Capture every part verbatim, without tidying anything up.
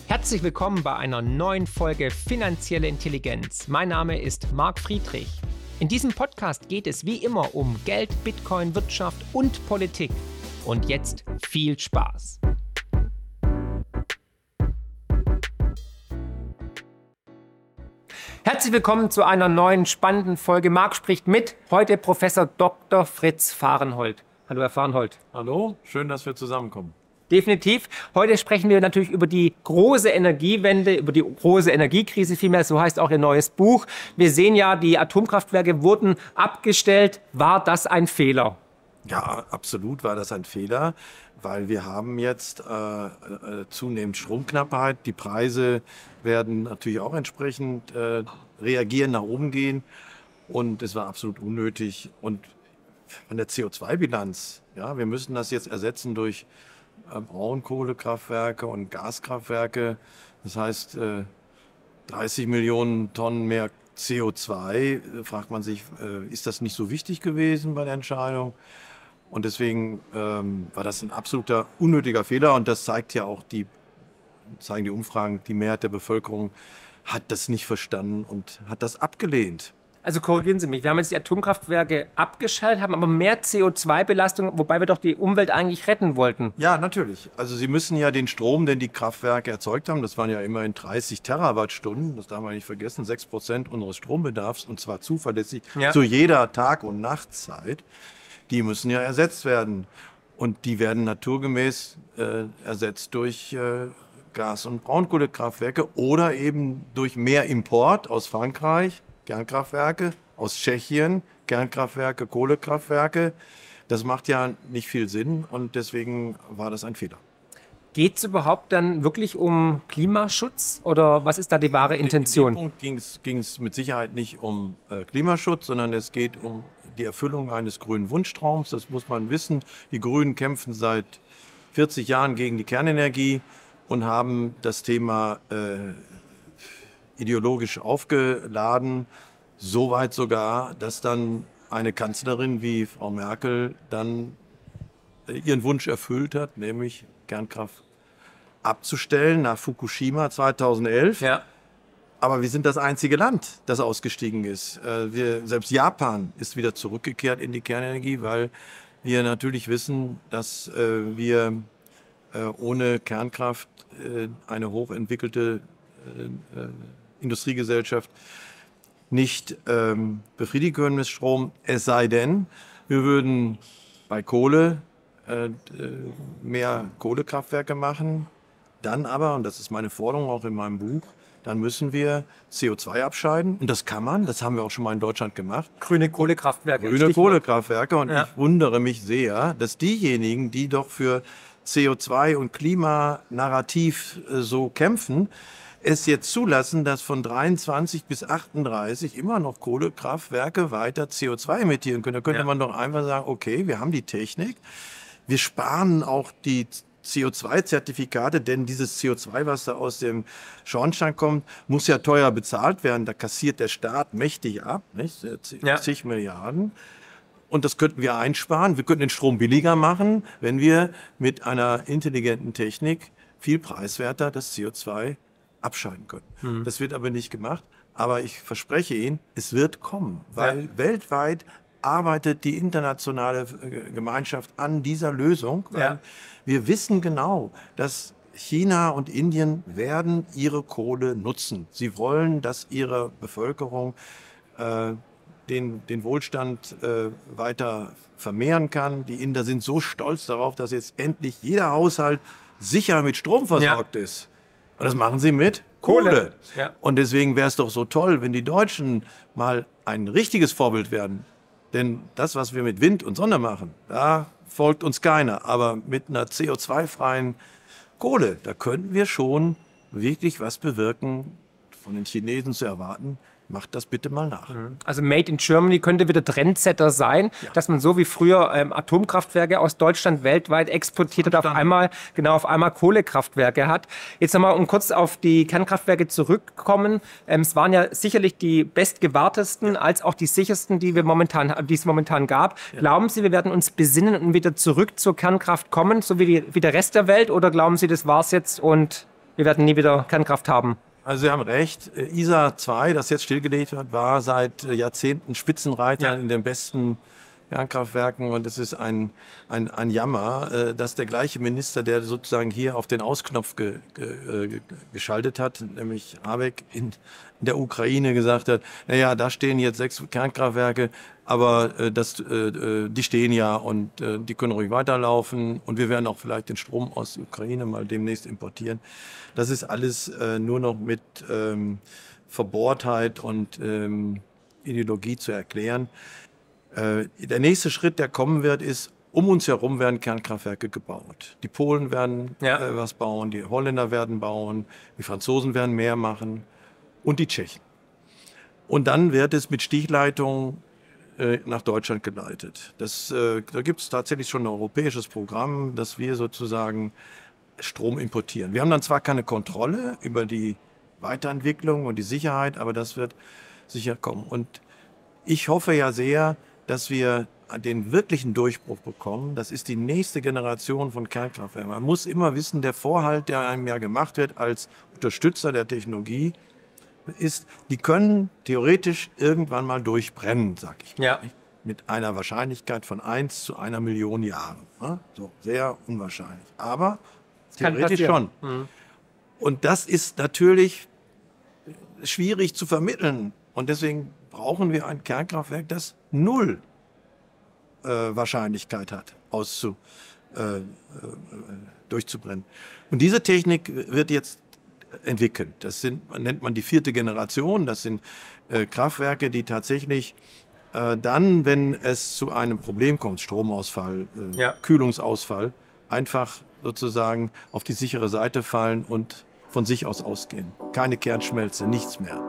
Herzlich willkommen bei einer neuen Folge Finanzielle Intelligenz. Mein Name ist Marc Friedrich. In diesem Podcast geht es wie immer um Geld, Bitcoin, Wirtschaft und Politik. Und jetzt viel Spaß. Herzlich willkommen zu einer neuen spannenden Folge. Marc spricht mit. Heute Professor Doktor Fritz Fahrenhold. Hallo, Herr Fahrenhold. Hallo, schön, dass wir zusammenkommen. Definitiv. Heute sprechen wir natürlich über die große Energiewende, über die große Energiekrise vielmehr. So heißt auch Ihr neues Buch. Wir sehen ja, die Atomkraftwerke wurden abgestellt. War das ein Fehler? Ja, absolut war das ein Fehler, weil wir haben jetzt äh, äh, zunehmend Stromknappheit. Die Preise werden natürlich auch entsprechend äh, reagieren, nach oben gehen. Und es war absolut unnötig. Und von der C O zwei Bilanz, ja, wir müssen das jetzt ersetzen durch Braunkohlekraftwerke und Gaskraftwerke. Das heißt, dreißig Millionen Tonnen mehr C O zwei. Fragt man sich, ist das nicht so wichtig gewesen bei der Entscheidung? Und deswegen ähm, war das ein absoluter unnötiger Fehler. Und das zeigt ja auch die, zeigen die Umfragen, die Mehrheit der Bevölkerung hat das nicht verstanden und hat das abgelehnt. Also korrigieren Sie mich, wir haben jetzt die Atomkraftwerke abgeschaltet, haben aber mehr C O zwei Belastung, wobei wir doch die Umwelt eigentlich retten wollten. Ja, natürlich. Also Sie müssen ja den Strom, den die Kraftwerke erzeugt haben, das waren ja immerhin dreißig Terawattstunden, das darf man nicht vergessen, sechs Prozent unseres Strombedarfs, und zwar zuverlässig ja. zu jeder Tag- und Nachtzeit, die müssen ja ersetzt werden. Und die werden naturgemäß äh, ersetzt durch äh, Gas- und Braunkohlekraftwerke oder eben durch mehr Import aus Frankreich, Kernkraftwerke, aus Tschechien, Kernkraftwerke, Kohlekraftwerke. Das macht ja nicht viel Sinn und deswegen war das ein Fehler. Geht es überhaupt dann wirklich um Klimaschutz oder was ist da die wahre Intention? In dem Punkt ging es mit Sicherheit nicht um äh, Klimaschutz, sondern es geht um die Erfüllung eines grünen Wunschtraums. Das muss man wissen. Die Grünen kämpfen seit vierzig Jahren gegen die Kernenergie und haben das Thema äh, ideologisch aufgeladen, so weit sogar, dass dann eine Kanzlerin wie Frau Merkel dann ihren Wunsch erfüllt hat, nämlich Kernkraft abzustellen nach Fukushima zweitausendelf. Ja. Aber wir sind das einzige Land, das ausgestiegen ist. Wir, selbst Japan ist wieder zurückgekehrt in die Kernenergie, weil wir natürlich wissen, dass wir ohne Kernkraft eine hochentwickelte Industriegesellschaft nicht ähm, befriedigen können mit Strom, es sei denn, wir würden bei Kohle äh, mehr Kohlekraftwerke machen, dann aber, und das ist meine Forderung auch in meinem Buch, dann müssen wir C O zwei abscheiden. Und das kann man, das haben wir auch schon mal in Deutschland gemacht. Grüne Kohlekraftwerke. Grüne Stichwort. Kohlekraftwerke. Und ja. ich wundere mich sehr, dass diejenigen, die doch für C O zwei und Klimanarrativ äh, so kämpfen, es jetzt zulassen, dass von dreiundzwanzig bis achtunddreißig immer noch Kohlekraftwerke weiter C O zwei emittieren können. Da könnte ja. man doch einfach sagen, okay, wir haben die Technik, wir sparen auch die C O zwei Zertifikate, denn dieses C O zwei, was da aus dem Schornstein kommt, muss ja teuer bezahlt werden. Da kassiert der Staat mächtig ab, nicht? Ja. zig Milliarden. Und das könnten wir einsparen. Wir könnten den Strom billiger machen, wenn wir mit einer intelligenten Technik viel preiswerter das C O zwei abscheiden können. Mhm. Das wird aber nicht gemacht. Aber ich verspreche Ihnen, es wird kommen, weil ja. weltweit arbeitet die internationale Gemeinschaft an dieser Lösung. Weil ja. wir wissen genau, dass China und Indien werden ihre Kohle nutzen. Sie wollen, dass ihre Bevölkerung äh, den, den Wohlstand äh, weiter vermehren kann. Die Inder sind so stolz darauf, dass jetzt endlich jeder Haushalt sicher mit Strom versorgt ja. ist. Und das machen sie mit Kohle. Kohle. Ja. Und deswegen wäre es doch so toll, wenn die Deutschen mal ein richtiges Vorbild werden. Denn das, was wir mit Wind und Sonne machen, da folgt uns keiner. Aber mit einer C O zwei freien Kohle, da könnten wir schon wirklich was bewirken, von den Chinesen zu erwarten. Macht das bitte mal nach. Also Made in Germany könnte wieder Trendsetter sein, ja. dass man so wie früher ähm, Atomkraftwerke aus Deutschland weltweit exportiert hat, auf einmal, genau, auf einmal Kohlekraftwerke hat. Jetzt nochmal, um kurz auf die Kernkraftwerke zurückkommen. Ähm, es waren ja sicherlich die bestgewahrtesten, ja. als auch die sichersten, die wir momentan, die es momentan gab. Ja. Glauben Sie, wir werden uns besinnen und wieder zurück zur Kernkraft kommen, so wie, die, wie der Rest der Welt? Oder glauben Sie, das war's jetzt und wir werden nie wieder Kernkraft haben. Also Sie haben recht. I S A zwei, das jetzt stillgelegt wird, war seit Jahrzehnten Spitzenreiter ja. in den besten Kernkraftwerken. Und es ist ein, ein, ein Jammer, dass der gleiche Minister, der sozusagen hier auf den Ausknopf ge, ge, geschaltet hat, nämlich Habeck in, in der Ukraine gesagt hat, naja, da stehen jetzt sechs Kernkraftwerke, aber äh, das, äh, die stehen ja und äh, die können ruhig weiterlaufen und wir werden auch vielleicht den Strom aus der Ukraine mal demnächst importieren. Das ist alles äh, nur noch mit ähm, Verbohrtheit und ähm, Ideologie zu erklären. Äh, der nächste Schritt, der kommen wird, ist, um uns herum werden Kernkraftwerke gebaut. Die Polen werden ja. äh, was bauen, die Holländer werden bauen, die Franzosen werden mehr machen und die Tschechen. Und dann wird es mit Stichleitungen äh, nach Deutschland geleitet. Das, äh, da gibt es tatsächlich schon ein europäisches Programm, dass wir sozusagen Strom importieren. Wir haben dann zwar keine Kontrolle über die Weiterentwicklung und die Sicherheit, aber das wird sicher kommen. Und ich hoffe ja sehr, dass wir den wirklichen Durchbruch bekommen. Das ist die nächste Generation von Kernkraftwerken. Man muss immer wissen, der Vorhalt, der einem ja gemacht wird als Unterstützer der Technologie, ist, die können theoretisch irgendwann mal durchbrennen, sag ich mal. Ja. Mit einer Wahrscheinlichkeit von eins zu einer Million Jahren. So, sehr unwahrscheinlich. Aber theoretisch schon. Mhm. Und das ist natürlich schwierig zu vermitteln. Und deswegen brauchen wir ein Kernkraftwerk, das null äh, Wahrscheinlichkeit hat, auszu, äh, äh, durchzubrennen. Und diese Technik wird jetzt entwickelt. Das sind, nennt man die vierte Generation. Das sind äh, Kraftwerke, die tatsächlich äh, dann, wenn es zu einem Problem kommt, Stromausfall, äh, ja. Kühlungsausfall, einfach sozusagen auf die sichere Seite fallen und von sich aus ausgehen. Keine Kernschmelze, nichts mehr.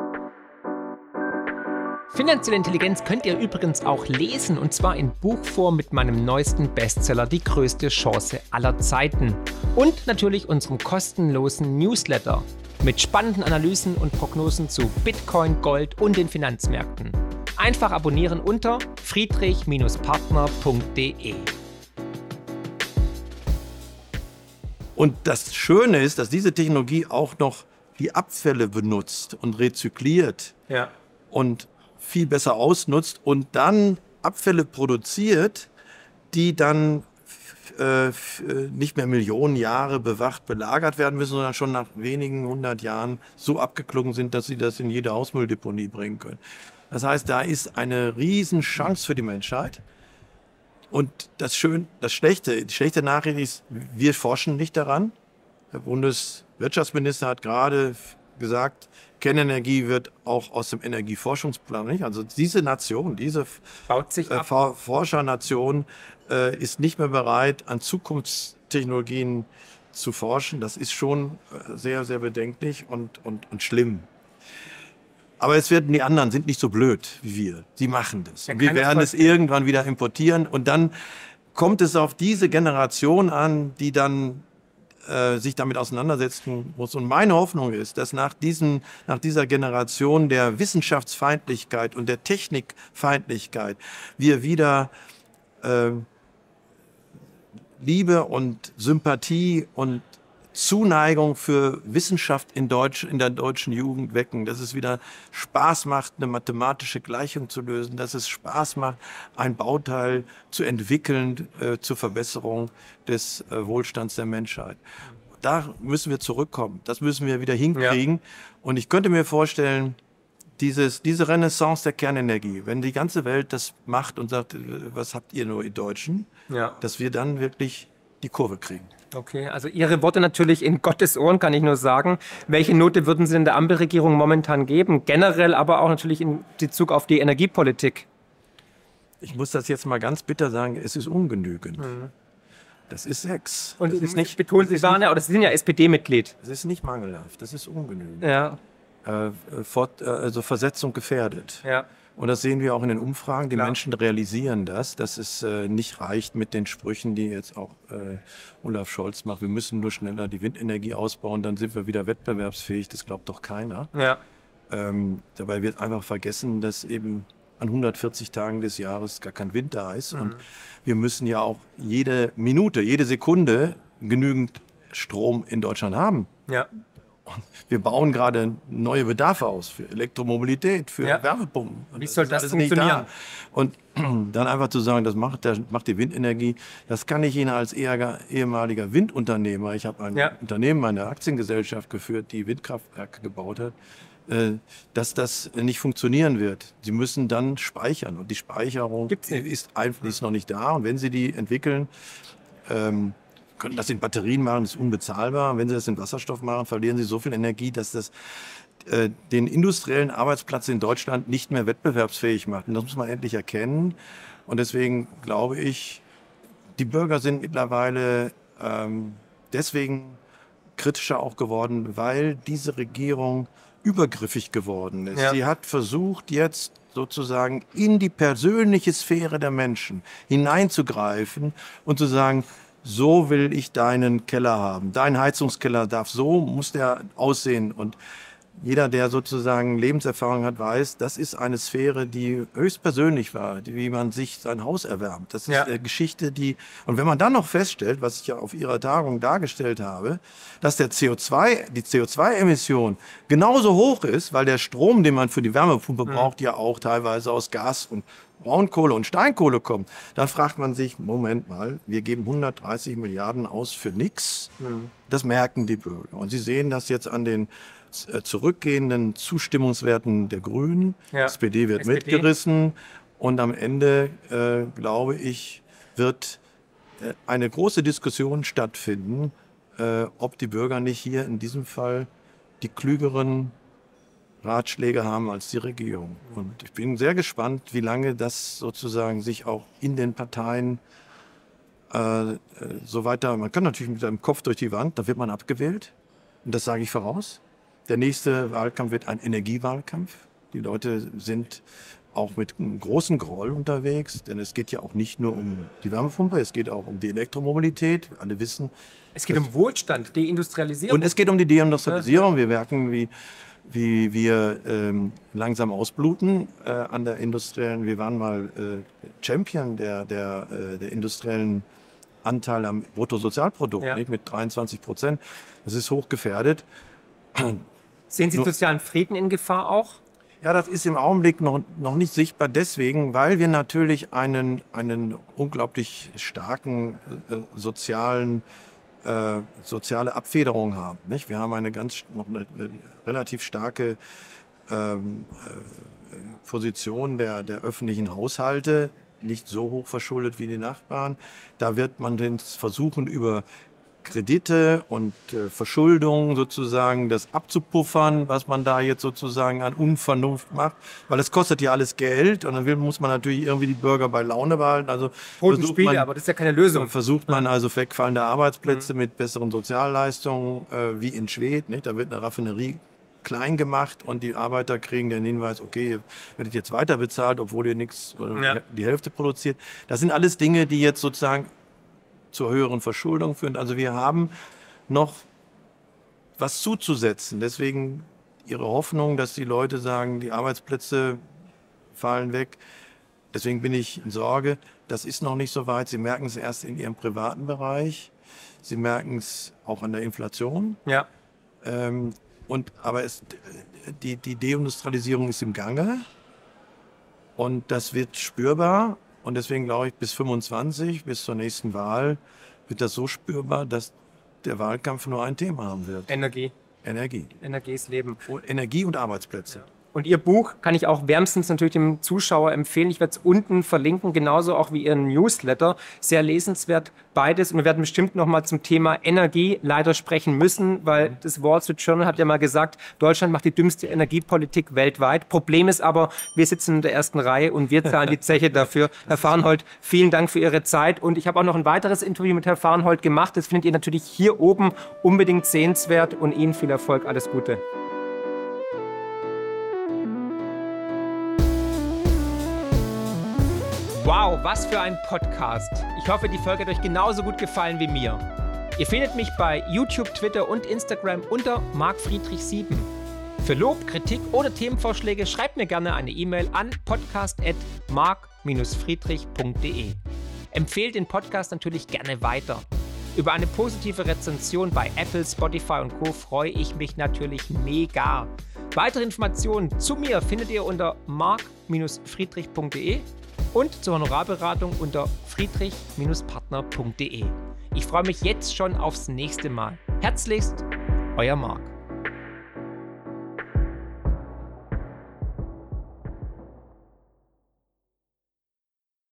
Finanzielle Intelligenz könnt ihr übrigens auch lesen, und zwar in Buchform mit meinem neuesten Bestseller Die größte Chance aller Zeiten. Und natürlich unserem kostenlosen Newsletter mit spannenden Analysen und Prognosen zu Bitcoin, Gold und den Finanzmärkten. Einfach abonnieren unter friedrich Partner punkt de. Und das Schöne ist, dass diese Technologie auch noch die Abfälle benutzt und rezykliert ja. und viel besser ausnutzt und dann Abfälle produziert, die dann äh, nicht mehr Millionen Jahre bewacht, belagert werden müssen, sondern schon nach wenigen hundert Jahren so abgeklungen sind, dass sie das in jede Hausmülldeponie bringen können. Das heißt, da ist eine Riesenchance für die Menschheit. Und das, Schön, das Schlechte, die schlechte Nachricht ist, wir forschen nicht daran. Der Bundeswirtschaftsminister hat gerade gesagt, Kernenergie wird auch aus dem Energieforschungsplan nicht. Also diese Nation, diese Baut sich ab. Äh, Forschernation äh, ist nicht mehr bereit, an Zukunftstechnologien zu forschen. Das ist schon sehr, sehr bedenklich und, und, und schlimm. Aber es werden die anderen, sind nicht so blöd wie wir. Sie machen das. Und wir werden es irgendwann wieder importieren. Und dann kommt es auf diese Generation an, die dann äh, sich damit auseinandersetzen muss. Und meine Hoffnung ist, dass nach, diesen, nach dieser Generation der Wissenschaftsfeindlichkeit und der Technikfeindlichkeit wir wieder äh, Liebe und Sympathie und Zuneigung für Wissenschaft in, Deutsch, in der deutschen Jugend wecken, dass es wieder Spaß macht, eine mathematische Gleichung zu lösen, dass es Spaß macht, ein Bauteil zu entwickeln äh, zur Verbesserung des äh, Wohlstands der Menschheit. Da müssen wir zurückkommen, das müssen wir wieder hinkriegen. Ja. Und ich könnte mir vorstellen, dieses, diese Renaissance der Kernenergie, wenn die ganze Welt das macht und sagt, was habt ihr nur, ihr Deutschen, ja. dass wir dann wirklich die Kurve kriegen. Okay, also Ihre Worte natürlich in Gottes Ohren, kann ich nur sagen. Welche Note würden Sie denn der Ampelregierung momentan geben? Generell, aber auch natürlich in Bezug auf die Energiepolitik. Ich muss das jetzt mal ganz bitter sagen, es ist ungenügend. Mhm. Das ist sechs. Und das ist nicht, betonen Sie, waren ja, oder Sie sind ja S P D-Mitglied. Das ist nicht mangelhaft, das ist ungenügend. Ja. Äh, fort, also Versetzung gefährdet. Ja. Und das sehen wir auch in den Umfragen. Die Klar. Menschen realisieren das, dass es äh, nicht reicht mit den Sprüchen, die jetzt auch äh, Olaf Scholz macht. Wir müssen nur schneller die Windenergie ausbauen, dann sind wir wieder wettbewerbsfähig. Das glaubt doch keiner. Ja. Ähm, dabei wird einfach vergessen, dass eben an hundertvierzig Tagen des Jahres gar kein Wind da ist. Mhm. Und wir müssen ja auch jede Minute, jede Sekunde genügend Strom in Deutschland haben. Ja. Und wir bauen gerade neue Bedarfe aus für Elektromobilität, für ja. Wärmepumpen. Und wie soll das, das funktionieren? Und dann einfach zu sagen, das macht, das macht die Windenergie, das kann ich Ihnen als ehemaliger Windunternehmer, ich habe ein ja. Unternehmen, eine Aktiengesellschaft geführt, die Windkraftwerke gebaut hat, dass das nicht funktionieren wird. Sie müssen dann speichern und die Speicherung ist einfach ist noch nicht da. Und wenn Sie die entwickeln, ähm, können das in Batterien machen, das ist unbezahlbar. Und wenn Sie das in Wasserstoff machen, verlieren Sie so viel Energie, dass das äh, den industriellen Arbeitsplatz in Deutschland nicht mehr wettbewerbsfähig macht. Und das muss man endlich erkennen. Und deswegen glaube ich, die Bürger sind mittlerweile ähm, deswegen kritischer auch geworden, weil diese Regierung übergriffig geworden ist. Ja. Sie hat versucht, jetzt sozusagen in die persönliche Sphäre der Menschen hineinzugreifen und zu sagen, so will ich deinen Keller haben. Dein Heizungskeller darf so, muss der aussehen. Und jeder, der sozusagen Lebenserfahrung hat, weiß, das ist eine Sphäre, die höchst persönlich war, die, wie man sich sein Haus erwärmt. Das ist ja. eine Geschichte, die... Und wenn man dann noch feststellt, was ich ja auf Ihrer Tagung dargestellt habe, dass der C O zwei, die C O zwei Emission genauso hoch ist, weil der Strom, den man für die Wärmepumpe mhm. braucht, ja auch teilweise aus Gas und Braunkohle und Steinkohle kommt, dann fragt man sich, Moment mal, wir geben hundertdreißig Milliarden aus für nichts. Mhm. Das merken die Bürger. Und Sie sehen das jetzt an den zurückgehenden Zustimmungswerten der Grünen. Ja. S P D wird S P D. mitgerissen. Und am Ende, äh, glaube ich, wird äh, eine große Diskussion stattfinden, äh, ob die Bürger nicht hier in diesem Fall die klügeren Ratschläge haben als die Regierung. Und ich bin sehr gespannt, wie lange das sozusagen sich auch in den Parteien äh, so weiter... Man kann natürlich mit seinem Kopf durch die Wand, da wird man abgewählt. Und das sage ich voraus. Der nächste Wahlkampf wird ein Energiewahlkampf. Die Leute sind auch mit einem großen Groll unterwegs, denn es geht ja auch nicht nur um die Wärmepumpe, es geht auch um die Elektromobilität. Wir alle wissen... Es geht um Wohlstand, Deindustrialisierung. Und es geht um die Deindustrialisierung. Wir merken, wie... wie wir ähm, langsam ausbluten äh, an der industriellen, wir waren mal äh, Champion der, der, äh, der industriellen Anteil am Bruttosozialprodukt, ja. nicht, mit dreiundzwanzig Prozent. Das ist hochgefährdet. Sehen Sie sozialen Frieden in Gefahr auch? Ja, das ist im Augenblick noch, noch nicht sichtbar deswegen, weil wir natürlich einen, einen unglaublich starken äh, sozialen Äh, soziale Abfederung haben. Nicht? Wir haben eine ganz noch eine, eine relativ starke ähm, äh, Position der, der öffentlichen Haushalte, nicht so hoch verschuldet wie die Nachbarn. Da wird man den versuchen, über Kredite und äh, Verschuldung sozusagen das abzupuffern, was man da jetzt sozusagen an Unvernunft macht, weil es kostet ja alles Geld und dann will, muss man natürlich irgendwie die Bürger bei Laune behalten. Also versucht Spiele, man, aber das ist ja keine Lösung. Versucht man also wegfallende Arbeitsplätze mhm. mit besseren Sozialleistungen, äh, wie in Schwedt, nicht? Da wird eine Raffinerie klein gemacht und die Arbeiter kriegen den Hinweis, okay, ihr werdet jetzt weiter bezahlt, obwohl ihr nichts, ja. die Hälfte produziert. Das sind alles Dinge, die jetzt sozusagen zur höheren Verschuldung führen. Also wir haben noch was zuzusetzen. Deswegen Ihre Hoffnung, dass die Leute sagen, die Arbeitsplätze fallen weg. Deswegen bin ich in Sorge. Das ist noch nicht so weit. Sie merken es erst in Ihrem privaten Bereich. Sie merken es auch an der Inflation. Ja. Ähm, und, aber es, die, die Deindustrialisierung ist im Gange. Und das wird spürbar. Und deswegen glaube ich, bis fünfundzwanzig, bis zur nächsten Wahl, wird das so spürbar, dass der Wahlkampf nur ein Thema haben wird. Energie. Energie. Energie ist Leben. Und Energie und Arbeitsplätze. Und Ihr Buch kann ich auch wärmstens natürlich dem Zuschauer empfehlen. Ich werde es unten verlinken, genauso auch wie Ihren Newsletter. Sehr lesenswert beides. Und wir werden bestimmt noch mal zum Thema Energie leider sprechen müssen, weil das Wall Street Journal hat ja mal gesagt, Deutschland macht die dümmste Energiepolitik weltweit. Problem ist aber, wir sitzen in der ersten Reihe und wir zahlen die Zeche dafür. Herr Farnhold, vielen Dank für Ihre Zeit. Und ich habe auch noch ein weiteres Interview mit Herrn Farnhold gemacht. Das findet ihr natürlich hier oben unbedingt sehenswert. Und Ihnen viel Erfolg. Alles Gute. Wow, was für ein Podcast. Ich hoffe, die Folge hat euch genauso gut gefallen wie mir. Ihr findet mich bei YouTube, Twitter und Instagram unter Marc Friedrich sieben. Für Lob, Kritik oder Themenvorschläge schreibt mir gerne eine E-Mail an podcast at marc Bindestrich friedrich punkt de. Empfehlt den Podcast natürlich gerne weiter. Über eine positive Rezension bei Apple, Spotify und Co. freue ich mich natürlich mega. Weitere Informationen zu mir findet ihr unter mark Bindestrich friedrich punkt de und zur Honorarberatung unter friedrich Bindestrich partner punkt de. Ich freue mich jetzt schon aufs nächste Mal. Herzlichst, euer Marc.